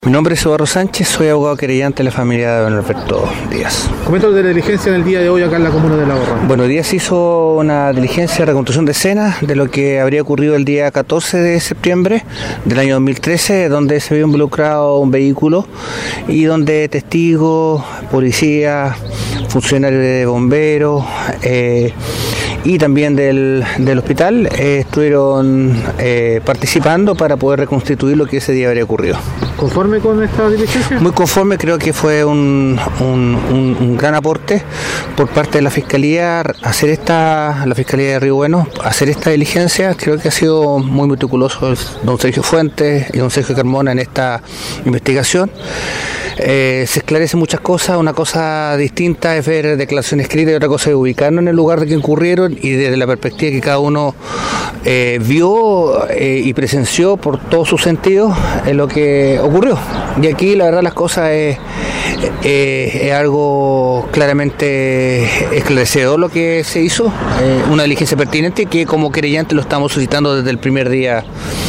Mi nombre es Eduardo Sánchez, soy abogado querellante de la familia de don Alberto Díaz. Coméntanos de la diligencia en el día de hoy acá en la comuna de La Borra. Bueno, hoy día se hizo una diligencia de reconstrucción de escena de lo que habría ocurrido el día 14 de septiembre del año 2013, donde se vio involucrado un vehículo y donde testigos, policías, funcionarios de bomberos y también del hospital estuvieron participando para poder reconstituir lo que ese día habría ocurrido. ¿Conforme con esta diligencia? Muy conforme, creo que fue un gran aporte por parte de la Fiscalía la Fiscalía de Río Bueno, hacer esta diligencia. Creo que ha sido muy meticuloso don Sergio Fuentes y don Sergio Carmona en esta investigación. Se esclarecen muchas cosas. Una cosa distinta es ver declaraciones escritas y otra cosa es ubicarnos en el lugar de que ocurrieron y desde la perspectiva que cada uno vio y presenció por todos sus sentidos en lo que ocurrió. Y aquí la verdad las cosas es algo claramente esclarecedor lo que se hizo, una diligencia pertinente que como querellante lo estamos suscitando desde el primer día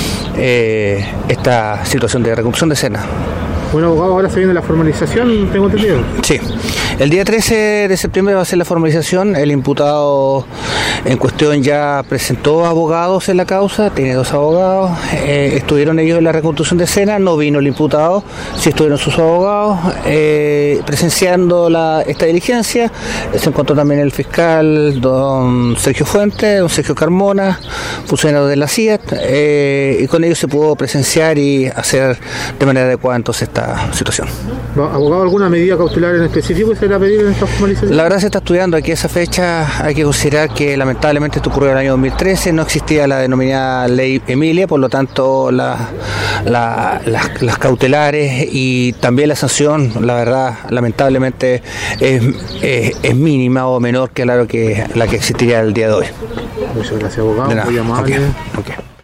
esta situación de reconstrucción de escena. Bueno, abogado, ahora se viene la formalización, tengo entendido. Sí, el día 13 de septiembre va a ser la formalización. El imputado en cuestión ya presentó abogados en la causa, tiene 2 abogados, estuvieron ellos en la reconstrucción de escena, no vino el imputado, sí estuvieron sus abogados presenciando esta diligencia. Se encontró también el fiscal don Sergio Fuentes, don Sergio Carmona, funcionario de la CIAT, y con ellos se pudo presenciar y hacer de manera adecuada entonces esta situación. ¿Abogado, alguna medida cautelar en específico se le va a pedir en esta formalización? La verdad se está estudiando. Aquí a esa fecha hay que considerar que lamentablemente esto ocurrió en el año 2013, no existía la denominada ley Emilia, por lo tanto las cautelares y también la sanción, la verdad lamentablemente es mínima o menor que la que existiría el día de hoy. Muchas gracias, abogado, muy amable. Okay.